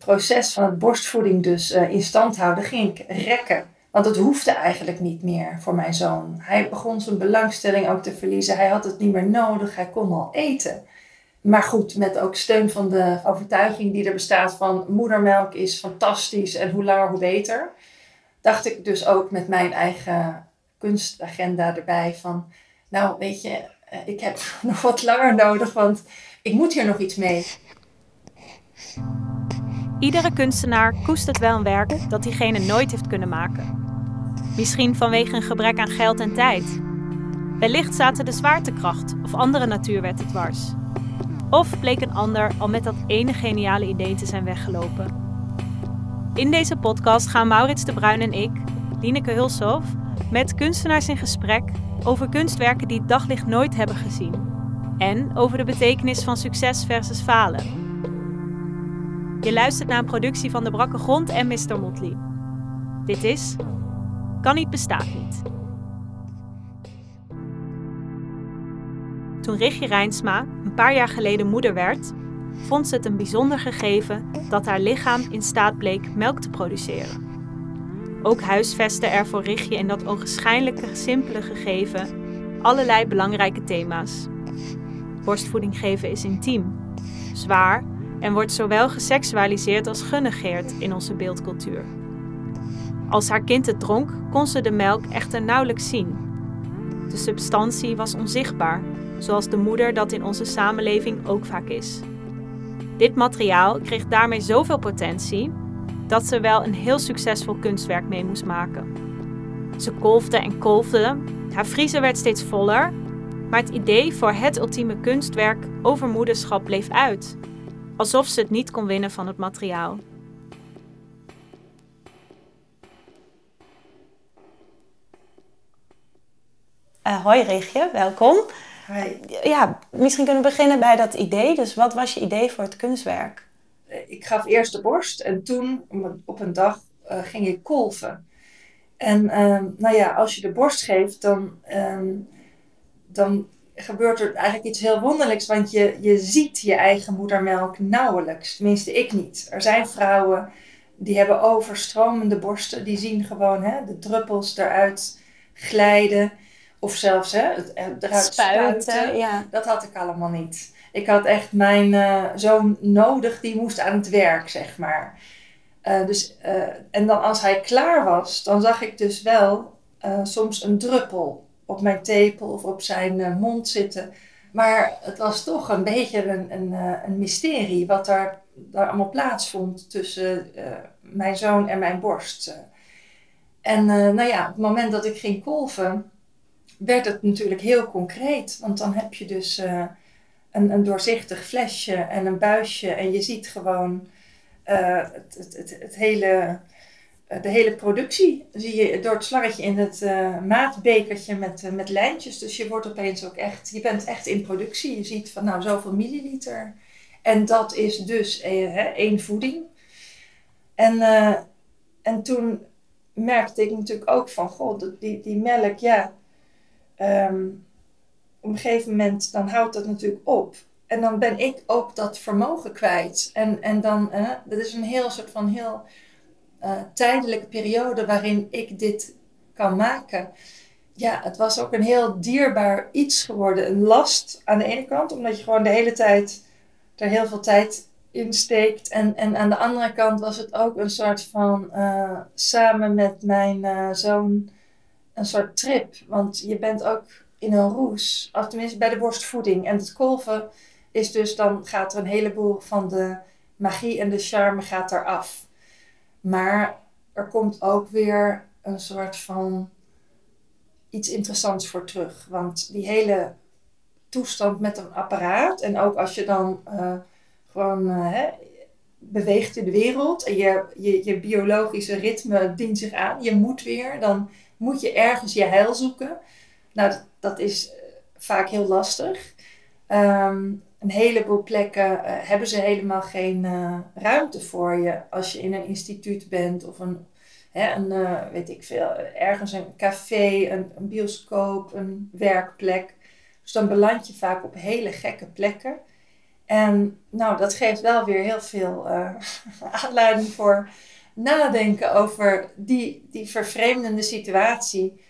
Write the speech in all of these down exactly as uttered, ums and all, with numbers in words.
proces van het borstvoeding dus uh, in stand houden, ging ik rekken. Want het hoefde eigenlijk niet meer voor mijn zoon. Hij begon zijn belangstelling ook te verliezen. Hij had het niet meer nodig. Hij kon al eten. Maar goed, met ook steun van de overtuiging die er bestaat van moedermelk is fantastisch en hoe langer hoe beter. Dacht ik dus ook met mijn eigen kunstagenda erbij van, nou weet je, ik heb nog wat langer nodig, want ik moet hier nog iets mee. Iedere kunstenaar koestert wel een werk dat diegene nooit heeft kunnen maken. Misschien vanwege een gebrek aan geld en tijd. Wellicht zaten de zwaartekracht of andere natuurwetten dwars. Of bleek een ander al met dat ene geniale idee te zijn weggelopen. In deze podcast gaan Maurits de Bruin en ik, Lieneke Hulshoff, met kunstenaars in gesprek over kunstwerken die het daglicht nooit hebben gezien. En over de betekenis van succes versus falen. Je luistert naar een productie van De Brakke Grond en mister Motley. Dit is Kan niet, bestaat niet. Toen Richje Rijnsma een paar jaar geleden moeder werd, vond ze het een bijzonder gegeven dat haar lichaam in staat bleek melk te produceren. Ook huisvestte er voor Richje in dat ogenschijnlijke simpele gegeven allerlei belangrijke thema's. Borstvoeding geven is intiem, zwaar en wordt zowel geseksualiseerd als genegeerd in onze beeldcultuur. Als haar kind het dronk, kon ze de melk echter nauwelijks zien. De substantie was onzichtbaar, zoals de moeder dat in onze samenleving ook vaak is. Dit materiaal kreeg daarmee zoveel potentie dat ze wel een heel succesvol kunstwerk mee moest maken. Ze kolfde en kolfde, haar vriezer werd steeds voller, maar het idee voor het ultieme kunstwerk over moederschap bleef uit, alsof ze het niet kon winnen van het materiaal. Uh, hoi Richje, welkom. Hi. Ja, misschien kunnen we beginnen bij dat idee. Dus wat was je idee voor het kunstwerk? Ik gaf eerst de borst en toen op een dag uh, ging ik kolven. En um, nou ja, als je de borst geeft, dan, um, dan gebeurt er eigenlijk iets heel wonderlijks. Want je, je ziet je eigen moedermelk nauwelijks. Tenminste, ik niet. Er zijn vrouwen die hebben overstromende borsten. Die zien gewoon hè, de druppels eruit glijden. Of zelfs hè, het eruit spuiten. spuiten. Ja. Dat had ik allemaal niet. Ik had echt mijn uh, zoon nodig, die moest aan het werk, zeg maar. Uh, dus, uh, en dan als hij klaar was, dan zag ik dus wel uh, soms een druppel op mijn tepel of op zijn uh, mond zitten. Maar het was toch een beetje een, een, uh, een mysterie wat daar, daar allemaal plaatsvond tussen uh, mijn zoon en mijn borst. En uh, nou ja, op het moment dat ik ging kolven, werd het natuurlijk heel concreet. Want dan heb je dus uh, een, een doorzichtig flesje en een buisje. En je ziet gewoon uh, het, het, het, het hele, uh, de hele productie. Zie je door het slangetje in het uh, maatbekertje met, uh, met lijntjes. Dus je wordt opeens ook echt, je bent echt in productie. Je ziet van nou zoveel milliliter. En dat is dus uh, hè, één voeding. En, uh, en toen merkte ik natuurlijk ook van, goh, die, die melk, ja... Um, op een gegeven moment dan houdt dat natuurlijk op. En dan ben ik ook dat vermogen kwijt. En, en dan, uh, dat is een heel soort van heel uh, tijdelijke periode waarin ik dit kan maken. Ja, het was ook een heel dierbaar iets geworden. Een last aan de ene kant, omdat je gewoon de hele tijd er heel veel tijd in steekt. En, en aan de andere kant was het ook een soort van, uh, samen met mijn uh, zoon, een soort trip. Want je bent ook in een roes, of tenminste bij de borstvoeding. En het kolven is dus, dan gaat er een heleboel van de magie en de charme gaat eraf. Maar er komt ook weer een soort van iets interessants voor terug. Want die hele toestand met een apparaat, en ook als je dan uh, gewoon uh, hè, beweegt in de wereld en je, je, je biologische ritme dient zich aan, je moet weer, dan moet je ergens je heil zoeken. Nou, dat, dat is uh, vaak heel lastig. Um, een heleboel plekken uh, hebben ze helemaal geen uh, ruimte voor je. Als je in een instituut bent of een, hè, een uh, weet ik veel, ergens een café, een, een bioscoop, een werkplek. Dus dan beland je vaak op hele gekke plekken. En nou, dat geeft wel weer heel veel uh, aanleiding voor nadenken over die, die vervreemdende situatie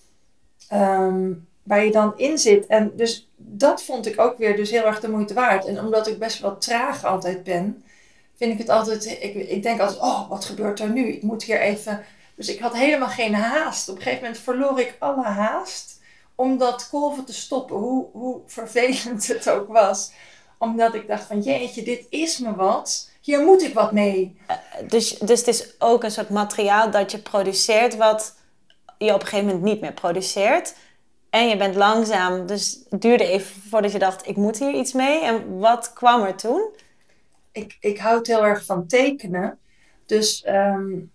um, waar je dan in zit. En dus dat vond ik ook weer dus heel erg de moeite waard. En omdat ik best wel traag altijd ben, vind ik het altijd, ik, ik denk altijd, oh, wat gebeurt er nu? Ik moet hier even, dus ik had helemaal geen haast. Op een gegeven moment verloor ik alle haast om dat kolven te stoppen, hoe, hoe vervelend het ook was. Omdat ik dacht van, jeetje, dit is me wat. Hier moet ik wat mee. Uh, dus, dus het is ook een soort materiaal dat je produceert wat je op een gegeven moment niet meer produceert. En je bent langzaam, dus het duurde even voordat je dacht, ik moet hier iets mee. En wat kwam er toen? Ik, ik houd heel erg van tekenen. Dus um,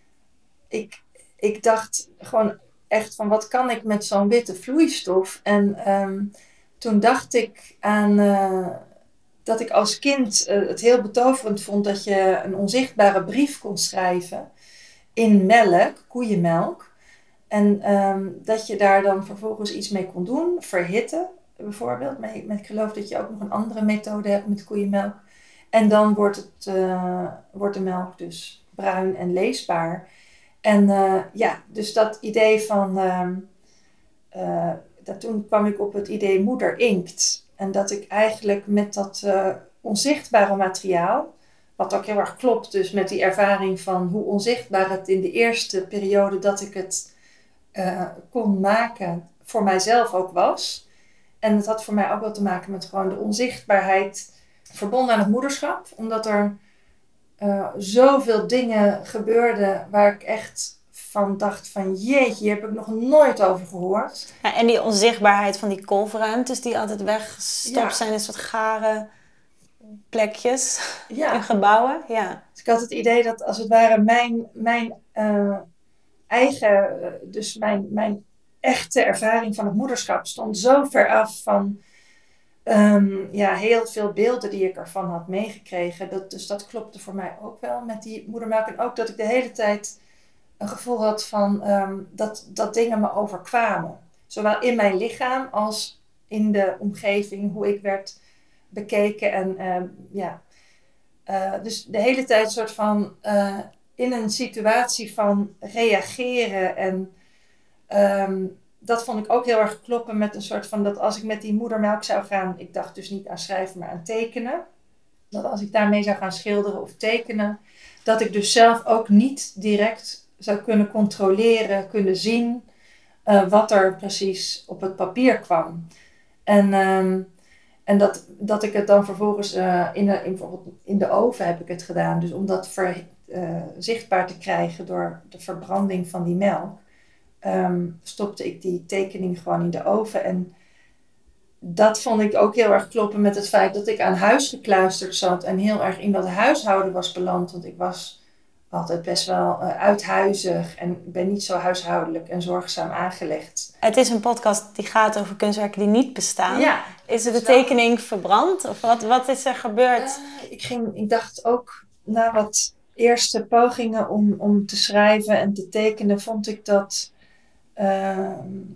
ik, ik dacht gewoon echt van, wat kan ik met zo'n witte vloeistof? En um, toen dacht ik aan... Uh, dat ik als kind uh, het heel betoverend vond dat je een onzichtbare brief kon schrijven in melk, koeienmelk. En um, dat je daar dan vervolgens iets mee kon doen, verhitten bijvoorbeeld. Maar ik geloof dat je ook nog een andere methode hebt met koeienmelk. En dan wordt, het, uh, wordt de melk dus bruin en leesbaar. En uh, ja, dus dat idee van... Uh, uh, dat toen kwam ik op het idee moeder inkt. En dat ik eigenlijk met dat uh, onzichtbare materiaal, wat ook heel erg klopt dus met die ervaring van hoe onzichtbaar het in de eerste periode dat ik het uh, kon maken voor mijzelf ook was. En het had voor mij ook wel te maken met gewoon de onzichtbaarheid verbonden aan het moederschap. Omdat er uh, zoveel dingen gebeurden waar ik echt van dacht van jeetje, hier heb ik nog nooit over gehoord. Ja, en die onzichtbaarheid van die kolfruimtes die altijd weggestopt ja. zijn in soort gare plekjes ja. in gebouwen. Ja. Dus ik had het idee dat als het ware mijn, mijn uh, eigen, uh, dus mijn, mijn echte ervaring van het moederschap stond zo ver af van um, ja, heel veel beelden die ik ervan had meegekregen. Dat, dus dat klopte voor mij ook wel met die moedermelk. En ook dat ik de hele tijd een gevoel had van um, dat, dat dingen me overkwamen. Zowel in mijn lichaam als in de omgeving, hoe ik werd bekeken. En um, ja, uh, dus de hele tijd een soort van uh, in een situatie van reageren. En um, dat vond ik ook heel erg kloppen met een soort van dat als ik met die moedermelk zou gaan, ik dacht dus niet aan schrijven, maar aan tekenen. Dat als ik daarmee zou gaan schilderen of tekenen, dat ik dus zelf ook niet direct zou kunnen controleren, kunnen zien uh, wat er precies op het papier kwam. En, um, en dat, dat ik het dan vervolgens uh, in, de, in, bijvoorbeeld in de oven heb ik het gedaan. Dus om dat ver, uh, zichtbaar te krijgen door de verbranding van die melk, um, stopte ik die tekening gewoon in de oven. En dat vond ik ook heel erg kloppen met het feit dat ik aan huis gekluisterd zat en heel erg in dat huishouden was beland. Want ik was altijd best wel uh, uithuizig en ik ben niet zo huishoudelijk en zorgzaam aangelegd. Het is een podcast die gaat over kunstwerken die niet bestaan. Ja, is er de tekening verbrand? Of wat, wat is er gebeurd? Uh, ik, ging, ik dacht ook na wat eerste pogingen om, om te schrijven en te tekenen, vond ik dat... Uh,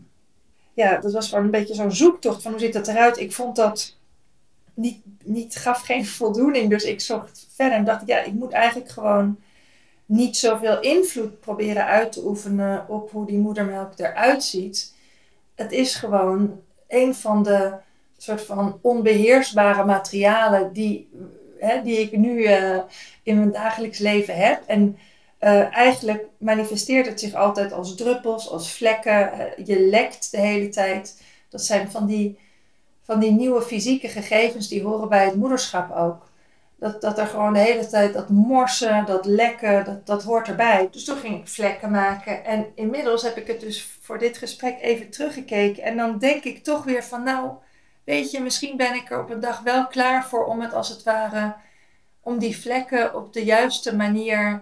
ja, dat was gewoon een beetje zo'n zoektocht van hoe ziet dat eruit. Ik vond dat niet, niet, gaf geen voldoening. Dus ik zocht verder en dacht, ja, ik moet eigenlijk gewoon niet zoveel invloed proberen uit te oefenen op hoe die moedermelk eruit ziet. Het is gewoon een van de soort van onbeheersbare materialen die, hè, die ik nu uh, in mijn dagelijks leven heb. En uh, eigenlijk manifesteert het zich altijd als druppels, als vlekken. Uh, je lekt de hele tijd. Dat zijn van die, van die nieuwe fysieke gegevens die horen bij het moederschap ook. Dat, dat er gewoon de hele tijd dat morsen, dat lekken, dat, dat hoort erbij. Dus toen ging ik vlekken maken. En inmiddels heb ik het dus voor dit gesprek even teruggekeken. En dan denk ik toch weer van nou, weet je, misschien ben ik er op een dag wel klaar voor om het als het ware, om die vlekken op de juiste manier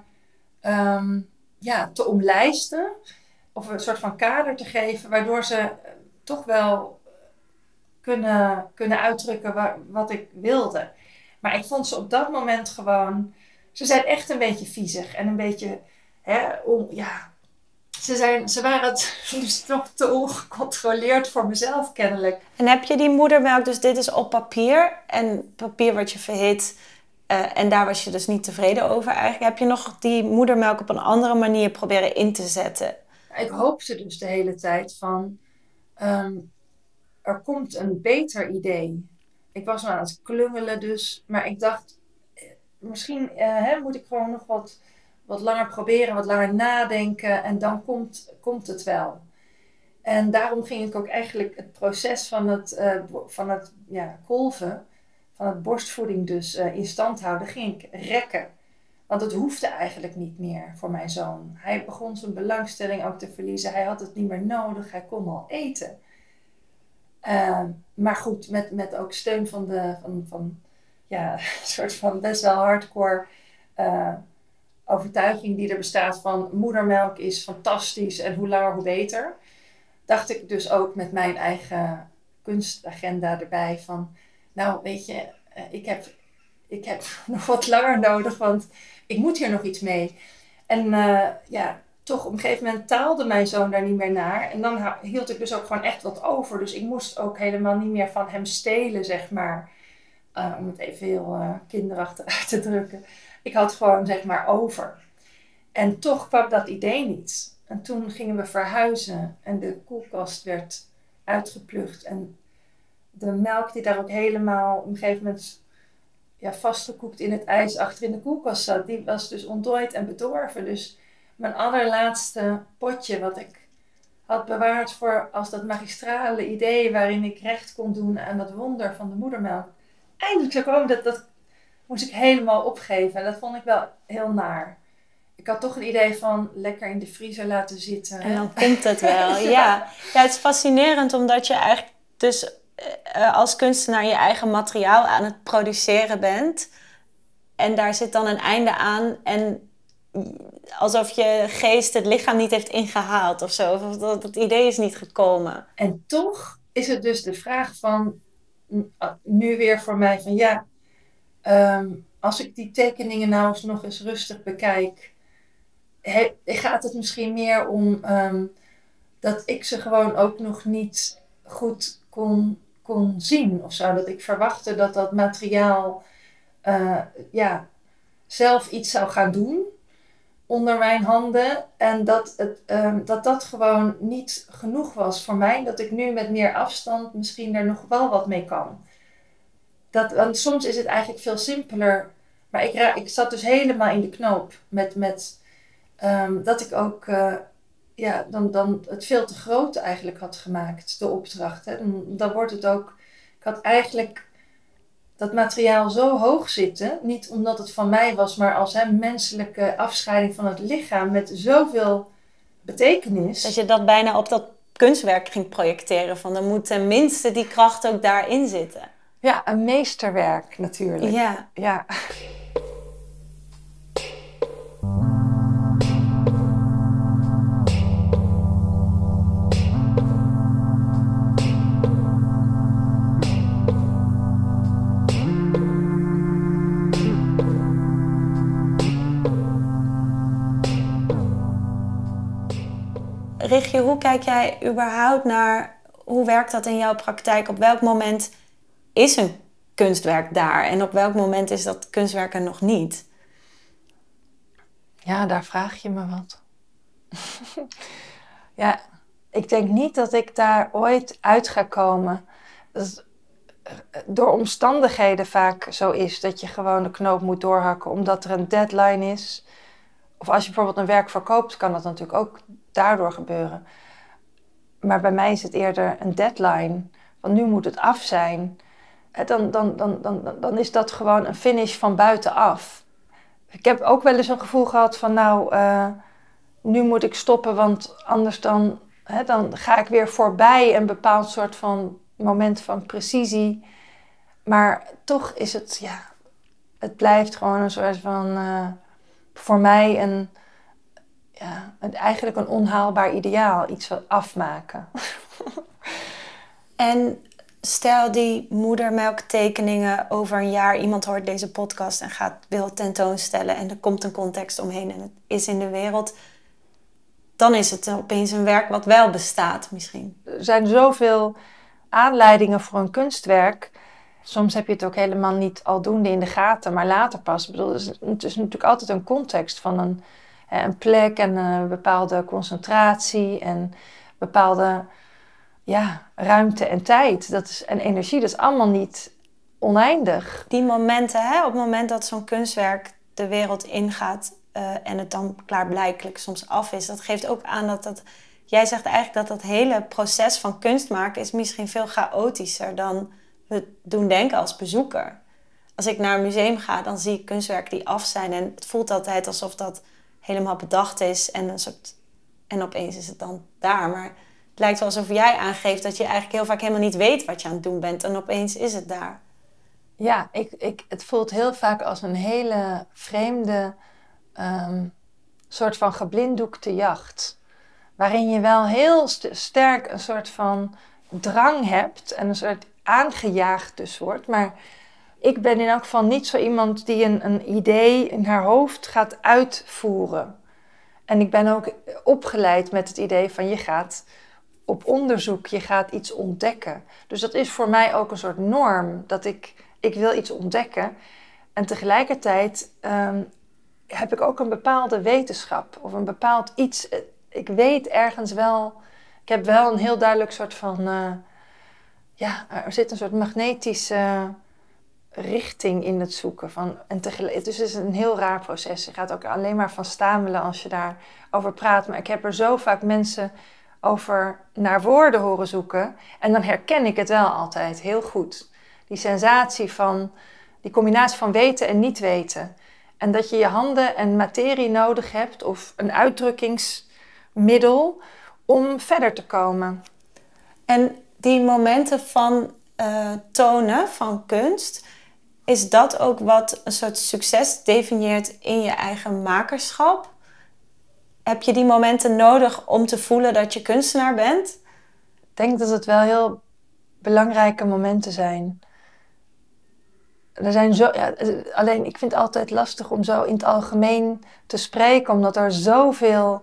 um, ja, te omlijsten. Of een soort van kader te geven, waardoor ze uh, toch wel kunnen, kunnen uitdrukken waar, wat ik wilde. Maar ik vond ze op dat moment gewoon... Ze zijn echt een beetje viezig. En een beetje... Hè, om, ja, ze, zijn, ze waren het dus toch te ongecontroleerd voor mezelf kennelijk. En heb je die moedermelk, dus dit is op papier en papier wat je verhit uh, en daar was je dus niet tevreden over eigenlijk. Heb je nog die moedermelk op een andere manier proberen in te zetten? Ik hoopte dus de hele tijd van, um, er komt een beter idee. Ik was aan het klungelen dus, maar ik dacht, misschien uh, hè, moet ik gewoon nog wat, wat langer proberen, wat langer nadenken en dan komt, komt het wel. En daarom ging ik ook eigenlijk het proces van het, uh, van het ja, kolven, van het borstvoeding dus uh, in stand houden, ging ik rekken. Want het hoefde eigenlijk niet meer voor mijn zoon. Hij begon zijn belangstelling ook te verliezen. Hij had het niet meer nodig. Hij kon al eten. Uh, maar goed, met, met ook steun van de van, van ja, een soort van best wel hardcore uh, overtuiging die er bestaat van moedermelk is fantastisch en hoe langer hoe beter. Dacht ik dus ook met mijn eigen kunstagenda erbij van, nou weet je, ik heb, ik heb nog wat langer nodig, want ik moet hier nog iets mee. En uh, ja, toch op een gegeven moment taalde mijn zoon daar niet meer naar. En dan hield ik dus ook gewoon echt wat over. Dus ik moest ook helemaal niet meer van hem stelen, zeg maar. Uh, om het even heel uh, kinderachtig uit te drukken. Ik had gewoon, zeg maar, over. En toch kwam dat idee niet. En toen gingen we verhuizen. En de koelkast werd uitgeplucht. En de melk die daar ook helemaal op een gegeven moment ja, vastgekoekt in het ijs achter in de koelkast zat, die was dus ontdooid en bedorven. Dus mijn allerlaatste potje wat ik had bewaard voor als dat magistrale idee waarin ik recht kon doen aan dat wonder van de moedermelk. Eindelijk zou komen, dat, dat moest ik helemaal opgeven. En dat vond ik wel heel naar. Ik had toch het idee van lekker in de vriezer laten zitten. En dan komt het wel, ja. ja. Ja, het is fascinerend omdat je eigenlijk dus uh, als kunstenaar je eigen materiaal aan het produceren bent. En daar zit dan een einde aan. En alsof je geest het lichaam niet heeft ingehaald of zo. Of dat het idee is niet gekomen. En toch is het dus de vraag van, nu weer voor mij van ja, um, als ik die tekeningen nou eens nog eens rustig bekijk, he, gaat het misschien meer om um, dat ik ze gewoon ook nog niet goed kon, kon zien of zo. Dat ik verwachtte dat dat materiaal uh, ja, zelf iets zou gaan doen onder mijn handen. En dat, het, um, dat dat gewoon niet genoeg was voor mij. Dat ik nu met meer afstand misschien er nog wel wat mee kan. Dat, want soms is het eigenlijk veel simpeler. Maar ik, ra- ik zat dus helemaal in de knoop. Met, met um, dat ik ook uh, ja, dan, dan het veel te groot eigenlijk had gemaakt. De opdracht. Hè. Dan, dan wordt het ook. Ik had eigenlijk dat materiaal zo hoog zitten. Niet omdat het van mij was. Maar als een menselijke afscheiding van het lichaam. Met zoveel betekenis. Dat je dat bijna op dat kunstwerk ging projecteren. Van dan moet tenminste die kracht ook daarin zitten. Ja, een meesterwerk natuurlijk. Ja. Ja. Richje, hoe kijk jij überhaupt naar, hoe werkt dat in jouw praktijk? Op welk moment is een kunstwerk daar en op welk moment is dat kunstwerk er nog niet? Ja, daar vraag je me wat. Ja, ik denk niet dat ik daar ooit uit ga komen. Dat door omstandigheden vaak zo is dat je gewoon de knoop moet doorhakken omdat er een deadline is. Of als je bijvoorbeeld een werk verkoopt, kan dat natuurlijk ook daardoor gebeuren. Maar bij mij is het eerder een deadline. Want nu moet het af zijn. Dan, dan, dan, dan, dan is dat gewoon een finish van buitenaf. Ik heb ook wel eens een gevoel gehad van nou, uh, nu moet ik stoppen, want anders dan, hè, dan ga ik weer voorbij een bepaald soort van moment van precisie. Maar toch is het, ja, het blijft gewoon een soort van, uh, voor mij een, ja, een, eigenlijk een onhaalbaar ideaal, iets wat afmaken. En stel die moedermelktekeningen over een jaar, iemand hoort deze podcast en gaat wil tentoonstellen en er komt een context omheen en het is in de wereld. dan is het opeens een werk wat wel bestaat misschien. Er zijn zoveel aanleidingen voor een kunstwerk. Soms heb je het ook helemaal niet aldoende in de gaten, maar later pas. Ik bedoel, het, is, het is natuurlijk altijd een context van een, een plek en een bepaalde concentratie en bepaalde ja, ruimte en tijd. Dat is, en energie, dat is allemaal niet oneindig. Die momenten, hè, op het moment dat zo'n kunstwerk de wereld ingaat uh, en het dan klaarblijkelijk soms af is, dat geeft ook aan dat dat... Jij zegt eigenlijk dat dat hele proces van kunst maken is misschien veel chaotischer dan we doen denken als bezoeker. Als ik naar een museum ga, dan zie ik kunstwerken die af zijn en het voelt altijd alsof dat helemaal bedacht is en een soort... en opeens is het dan daar. Maar het lijkt wel alsof jij aangeeft dat je eigenlijk heel vaak helemaal niet weet wat je aan het doen bent en opeens is het daar. Ja, ik, ik, het voelt heel vaak als een hele vreemde um, soort van geblinddoekte jacht. Waarin je wel heel st- sterk een soort van drang hebt en een soort aangejaagd dus wordt. Maar ik ben in elk geval niet zo iemand die een, een idee in haar hoofd gaat uitvoeren. En ik ben ook opgeleid met het idee van je gaat op onderzoek, je gaat iets ontdekken. Dus dat is voor mij ook een soort norm, dat ik, ik wil iets ontdekken. En tegelijkertijd um, heb ik ook een bepaalde wetenschap of een bepaald iets. Ik weet ergens wel, ik heb wel een heel duidelijk soort van, uh, ja, er zit een soort magnetische richting in het zoeken. Van, en tegelijk, dus het is een heel raar proces. Je gaat ook alleen maar van stamelen als je daarover praat. Maar ik heb er zo vaak mensen over naar woorden horen zoeken. En dan herken ik het wel altijd heel goed. Die sensatie van, die combinatie van weten en niet weten. En dat je je handen en materie nodig hebt of een uitdrukkingsmiddel om verder te komen. En die momenten van uh, tonen, van kunst, is dat ook wat een soort succes definieert in je eigen makerschap? Heb je die momenten nodig om te voelen dat je kunstenaar bent? Ik denk dat het wel heel belangrijke momenten zijn. Er zijn zo, ja, alleen ik vind het altijd lastig om zo in het algemeen te spreken, omdat er zoveel,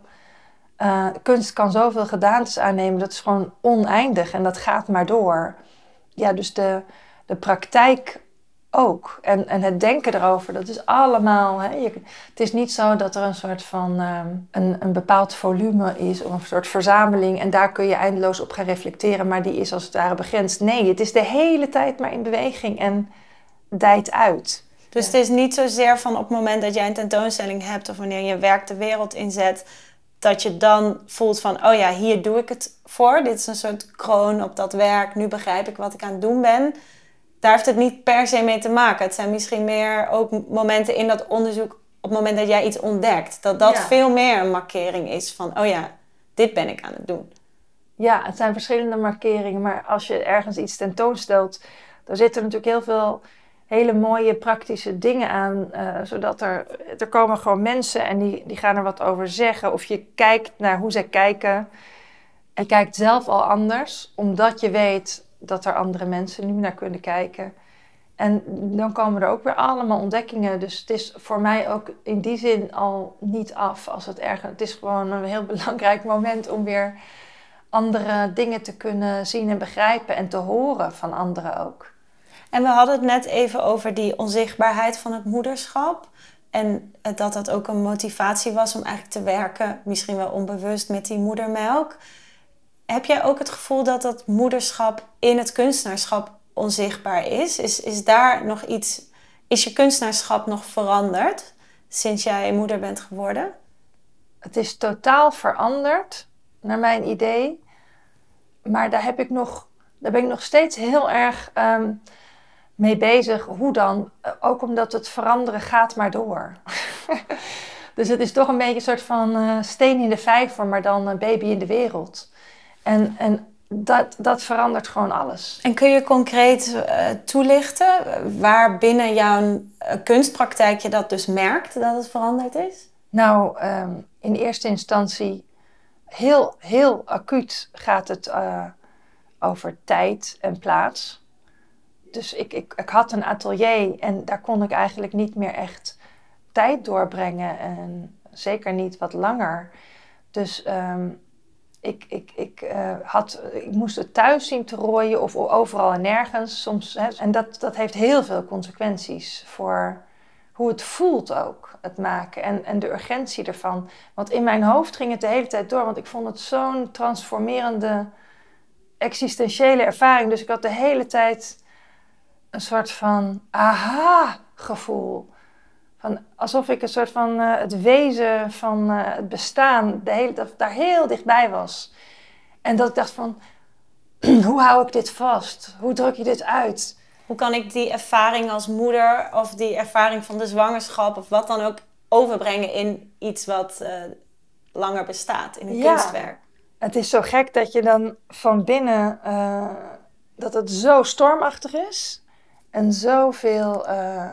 uh, kunst kan zoveel gedaantes aannemen, dat is gewoon oneindig en dat gaat maar door. Ja, dus de, de praktijk ook. En, en het denken erover, dat is allemaal... Hè, je, het is niet zo dat er een soort van um, een, een bepaald volume is, of een soort verzameling, en daar kun je eindeloos op gaan reflecteren, maar die is als het ware begrensd. Nee, het is de hele tijd maar in beweging en dijt uit. Dus ja. Het is niet zozeer van op het moment dat jij een tentoonstelling hebt of wanneer je werk de wereld inzet, dat je dan voelt van, oh ja, hier doe ik het voor. Dit is een soort kroon op dat werk. Nu begrijp ik wat ik aan het doen ben. Daar heeft het niet per se mee te maken. Het zijn misschien meer ook momenten in dat onderzoek, op het moment dat jij iets ontdekt, dat dat ja. veel meer een markering is van, oh ja, dit ben ik aan het doen. Ja, het zijn verschillende markeringen, maar als je ergens iets tentoonstelt, dan zitten natuurlijk heel veel hele mooie praktische dingen aan, uh, zodat er, er komen gewoon mensen en die, die gaan er wat over zeggen. Of je kijkt naar hoe zij kijken. En je kijkt zelf al anders, omdat je weet dat er andere mensen nu naar kunnen kijken. En dan komen er ook weer allemaal ontdekkingen. Dus het is voor mij ook in die zin al niet af. Als het, erg, het is gewoon een heel belangrijk moment om weer andere dingen te kunnen zien en begrijpen en te horen van anderen ook. En we hadden het net even over die onzichtbaarheid van het moederschap. En dat dat ook een motivatie was om eigenlijk te werken, misschien wel onbewust, met die moedermelk. Heb jij ook het gevoel dat dat moederschap in het kunstenaarschap onzichtbaar is? Is, is daar nog iets, is je kunstenaarschap nog veranderd sinds jij moeder bent geworden? Het is totaal veranderd, naar mijn idee. Maar daar, heb ik nog, daar ben ik nog steeds heel erg um, mee bezig. Hoe dan? Ook omdat het veranderen gaat maar door. Dus het is toch een beetje een soort van uh, steen in de vijver, maar dan een baby in de wereld. En, en dat, dat verandert gewoon alles. En kun je concreet uh, toelichten waar binnen jouw uh, kunstpraktijk je dat dus merkt dat het veranderd is? Nou, um, in eerste instantie heel, heel acuut gaat het uh, over tijd en plaats. Dus ik, ik, ik had een atelier en daar kon ik eigenlijk niet meer echt tijd doorbrengen. En zeker niet wat langer. Dus um, ik, ik, ik, uh, had, ik moest het thuis zien te rooien of overal en nergens. Soms, hè, en dat, dat heeft heel veel consequenties voor hoe het voelt ook, het maken. En, en de urgentie ervan. Want in mijn hoofd ging het de hele tijd door. Want ik vond het zo'n transformerende, existentiële ervaring. Dus ik had de hele tijd een soort van aha-gevoel. Van, alsof ik een soort van uh, het wezen van uh, het bestaan de hele, dat, daar heel dichtbij was. En dat ik dacht van, hoe hou ik dit vast? Hoe druk je dit uit? Hoe kan ik die ervaring als moeder of die ervaring van de zwangerschap of wat dan ook overbrengen in iets wat uh, langer bestaat, in een ja, kunstwerk? Het is zo gek dat je dan van binnen, uh, dat het zo stormachtig is en zoveel uh,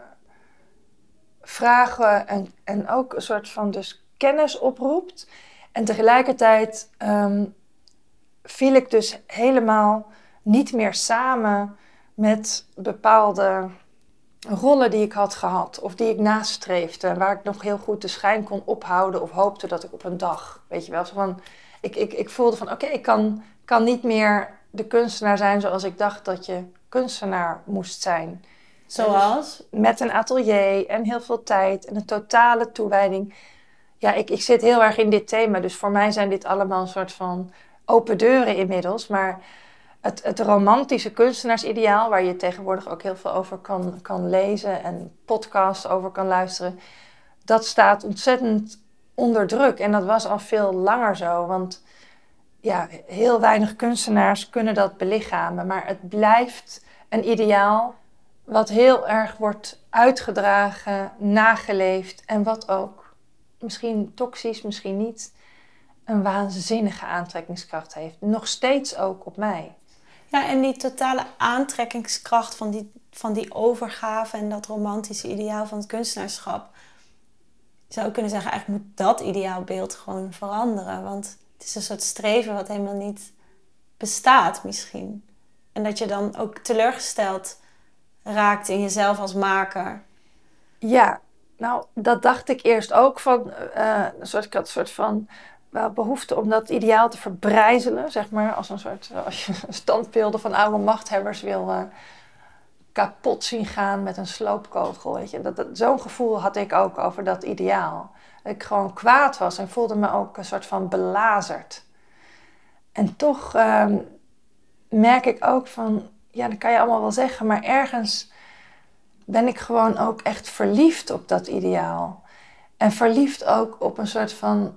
vragen en, en ook een soort van dus kennis oproept. En tegelijkertijd um, viel ik dus helemaal niet meer samen met bepaalde rollen die ik had gehad of die ik nastreefde, waar ik nog heel goed de schijn kon ophouden of hoopte dat ik op een dag, weet je wel, zo van, ik, ik, ik voelde van oké, okay, ik kan, kan niet meer de kunstenaar zijn zoals ik dacht dat je kunstenaar moest zijn. Zoals? Dus met een atelier en heel veel tijd en een totale toewijding. Ja, ik, ik zit heel erg in dit thema, dus voor mij zijn dit allemaal een soort van open deuren inmiddels, maar Het, het romantische kunstenaarsideaal, waar je tegenwoordig ook heel veel over kan, kan lezen en podcasts over kan luisteren, dat staat ontzettend onder druk. En dat was al veel langer zo, want ja, heel weinig kunstenaars kunnen dat belichamen. Maar het blijft een ideaal wat heel erg wordt uitgedragen, nageleefd en wat ook, misschien toxisch, misschien niet, een waanzinnige aantrekkingskracht heeft. Nog steeds ook op mij. Ja, en die totale aantrekkingskracht van die, van die overgave en dat romantische ideaal van het kunstenaarschap. Je zou kunnen zeggen, eigenlijk moet dat ideaalbeeld gewoon veranderen. Want het is een soort streven wat helemaal niet bestaat misschien. En dat je dan ook teleurgesteld raakt in jezelf als maker. Ja, nou dat dacht ik eerst ook van, uh, een soort, ik had een soort van wel behoefte om dat ideaal te verbrijzelen, zeg maar, als een soort, als je standbeelden van oude machthebbers wil uh, kapot zien gaan met een sloopkogel, weet je. Dat, dat, zo'n gevoel had ik ook over dat ideaal. Dat ik gewoon kwaad was en voelde me ook een soort van belazerd. En toch uh, merk ik ook van, ja, dat kan je allemaal wel zeggen, maar ergens ben ik gewoon ook echt verliefd op dat ideaal. En verliefd ook op een soort van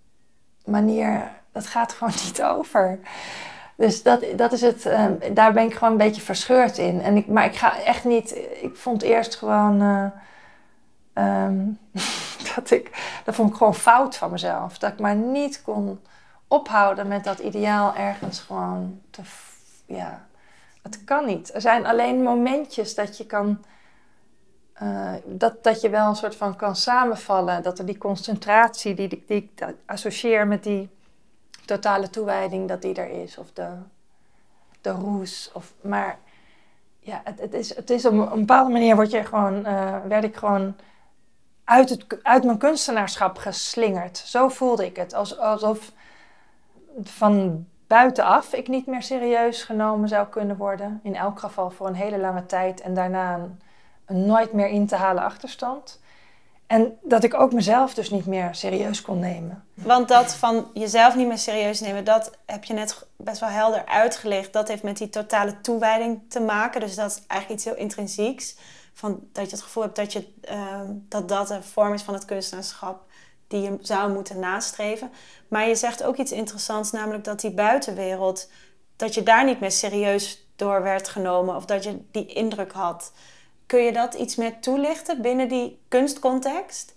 manier, dat gaat gewoon niet over. Dus dat, dat is het, uh, daar ben ik gewoon een beetje verscheurd in. En ik, maar ik ga echt niet, ik vond eerst gewoon, uh, um, dat ik, dat vond ik gewoon fout van mezelf. Dat ik maar niet kon ophouden met dat ideaal ergens gewoon te, ja, het kan niet. Er zijn alleen momentjes dat je kan, Uh, dat, dat je wel een soort van kan samenvallen. Dat er die concentratie die, die, die ik associeer met die totale toewijding, dat die er is. Of de, de roes. Of, maar ja, het, het is, het is op een bepaalde manier word je gewoon, uh, werd ik gewoon uit, het, uit mijn kunstenaarschap geslingerd. Zo voelde ik het. Als, alsof van buitenaf ik niet meer serieus genomen zou kunnen worden. In elk geval voor een hele lange tijd. En daarna een een nooit meer in te halen achterstand. En dat ik ook mezelf dus niet meer serieus kon nemen. Want dat van jezelf niet meer serieus nemen, dat heb je net best wel helder uitgelegd. Dat heeft met die totale toewijding te maken. Dus dat is eigenlijk iets heel intrinsieks. Van dat je het gevoel hebt dat, je, uh, dat dat een vorm is van het kunstenaarschap die je zou moeten nastreven. Maar je zegt ook iets interessants, namelijk dat die buitenwereld, dat je daar niet meer serieus door werd genomen of dat je die indruk had. Kun je dat iets meer toelichten binnen die kunstcontext?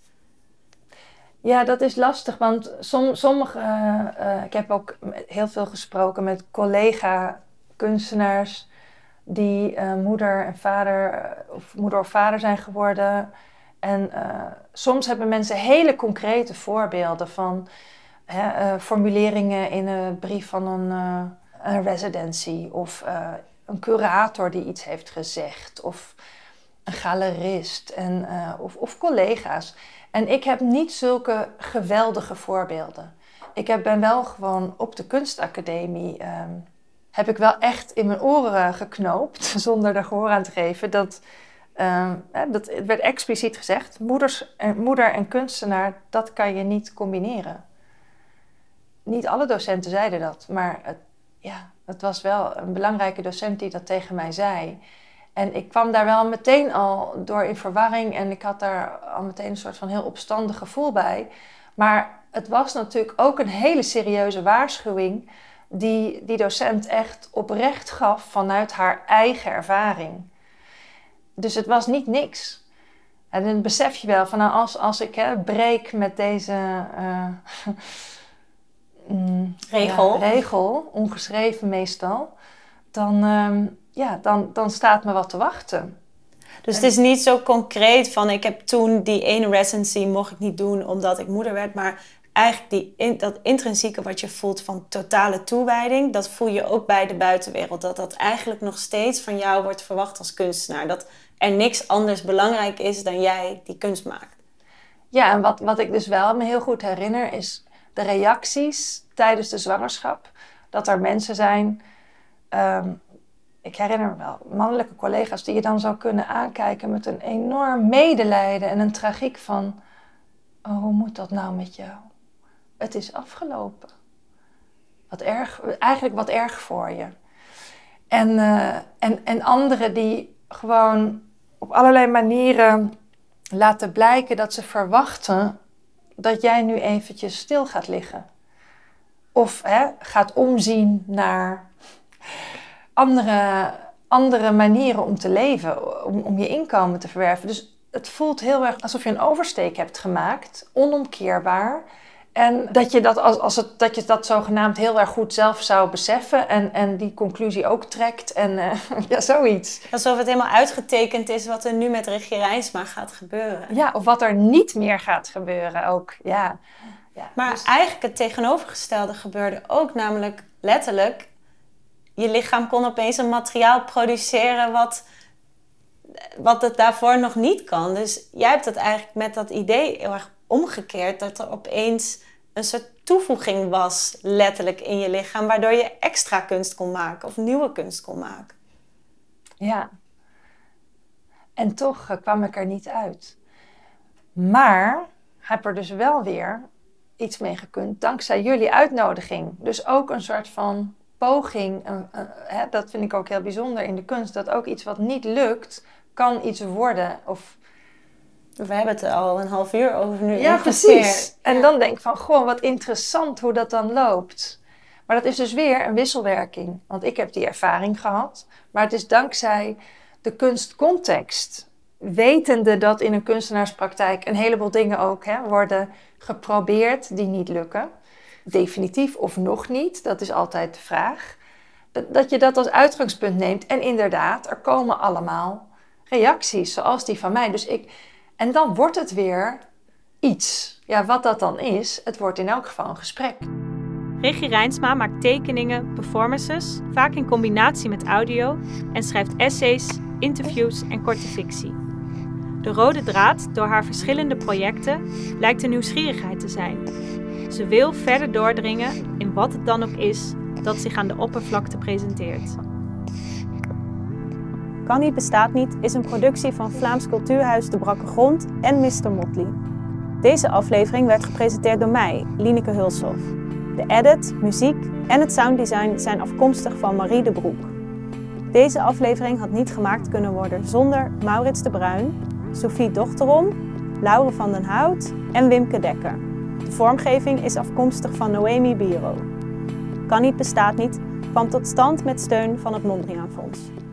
Ja, dat is lastig, want som, sommige... Uh, uh, ik heb ook heel veel gesproken met collega-kunstenaars die uh, moeder en vader, of moeder of vader zijn geworden. En uh, soms hebben mensen hele concrete voorbeelden van hè, uh, formuleringen in een brief van een, uh, een residency of uh, een curator die iets heeft gezegd of een galerist en, uh, of, of collega's. En ik heb niet zulke geweldige voorbeelden. ik heb, ben wel gewoon op de kunstacademie... Um, heb ik wel echt in mijn oren geknoopt, zonder er gehoor aan te geven. Dat, um, dat het werd expliciet gezegd, moeders en, moeder en kunstenaar, dat kan je niet combineren. Niet alle docenten zeiden dat, maar het, ja, het was wel een belangrijke docent die dat tegen mij zei. En ik kwam daar wel meteen al door in verwarring en ik had daar al meteen een soort van heel opstandig gevoel bij. Maar het was natuurlijk ook een hele serieuze waarschuwing die die docent echt oprecht gaf vanuit haar eigen ervaring. Dus het was niet niks. En dan besef je wel van nou, als, als ik hè, breek met deze uh, mm, regel. Ja, regel, ongeschreven meestal, dan, um, ja, dan, dan staat me wat te wachten. Dus het is niet zo concreet van ik heb toen die ene residency mocht ik niet doen omdat ik moeder werd, maar eigenlijk die, in, dat intrinsieke wat je voelt van totale toewijding, dat voel je ook bij de buitenwereld. Dat dat eigenlijk nog steeds van jou wordt verwacht als kunstenaar. Dat er niks anders belangrijk is dan jij die kunst maakt. Ja, en wat, wat ik dus wel me heel goed herinner is de reacties tijdens de zwangerschap. Dat er mensen zijn, um, ik herinner me wel, mannelijke collega's die je dan zou kunnen aankijken met een enorm medelijden en een tragiek van, oh, hoe moet dat nou met jou? Het is afgelopen. Wat erg, eigenlijk wat erg voor je. En, uh, en, en anderen die gewoon op allerlei manieren laten blijken dat ze verwachten dat jij nu eventjes stil gaat liggen. Of hè, gaat omzien naar andere, andere manieren om te leven, om, om je inkomen te verwerven. Dus het voelt heel erg alsof je een oversteek hebt gemaakt, onomkeerbaar. En dat je dat, als, als het, dat je dat zogenaamd heel erg goed zelf zou beseffen en, en die conclusie ook trekt en uh, ja, zoiets. Alsof het helemaal uitgetekend is wat er nu met Regie Rijnsma gaat gebeuren. Ja, of wat er niet meer gaat gebeuren ook, ja. ja maar dus... eigenlijk het tegenovergestelde gebeurde ook, namelijk letterlijk, je lichaam kon opeens een materiaal produceren wat, wat het daarvoor nog niet kan. Dus jij hebt het eigenlijk met dat idee heel erg omgekeerd, dat er opeens een soort toevoeging was, letterlijk in je lichaam, waardoor je extra kunst kon maken of nieuwe kunst kon maken. Ja. En toch uh, kwam ik er niet uit. Maar heb er dus wel weer iets mee gekund, dankzij jullie uitnodiging. Dus ook een soort van poging, uh, uh, hè, dat vind ik ook heel bijzonder in de kunst, dat ook iets wat niet lukt, kan iets worden of... We hebben het er al een half uur over nu. Ja, precies. En ja. Dan denk ik van, goh, wat interessant hoe dat dan loopt. Maar dat is dus weer een wisselwerking. Want ik heb die ervaring gehad. Maar het is dankzij de kunstcontext. Wetende dat in een kunstenaarspraktijk een heleboel dingen ook hè, worden geprobeerd die niet lukken. Definitief of nog niet, dat is altijd de vraag. Dat, dat je dat als uitgangspunt neemt. En inderdaad, er komen allemaal reacties zoals die van mij. Dus ik... En dan wordt het weer iets. Ja, wat dat dan is, het wordt in elk geval een gesprek. Regie Rijnsma maakt tekeningen, performances, vaak in combinatie met audio, en schrijft essays, interviews en korte fictie. De rode draad door haar verschillende projecten lijkt de nieuwsgierigheid te zijn. Ze wil verder doordringen in wat het dan ook is dat zich aan de oppervlakte presenteert. Kan niet bestaat niet is een productie van Vlaams Cultuurhuis De Brakke Grond en mister Motley. Deze aflevering werd gepresenteerd door mij, Lieneke Hulshoff. De edit, muziek en het sounddesign zijn afkomstig van Marie de Broek. Deze aflevering had niet gemaakt kunnen worden zonder Maurits de Bruin, Sophie Dochterom, Laure van den Hout en Wimke Dekker. De vormgeving is afkomstig van Noemi Biro. Kan niet bestaat niet kwam tot stand met steun van het Mondriaan Fonds.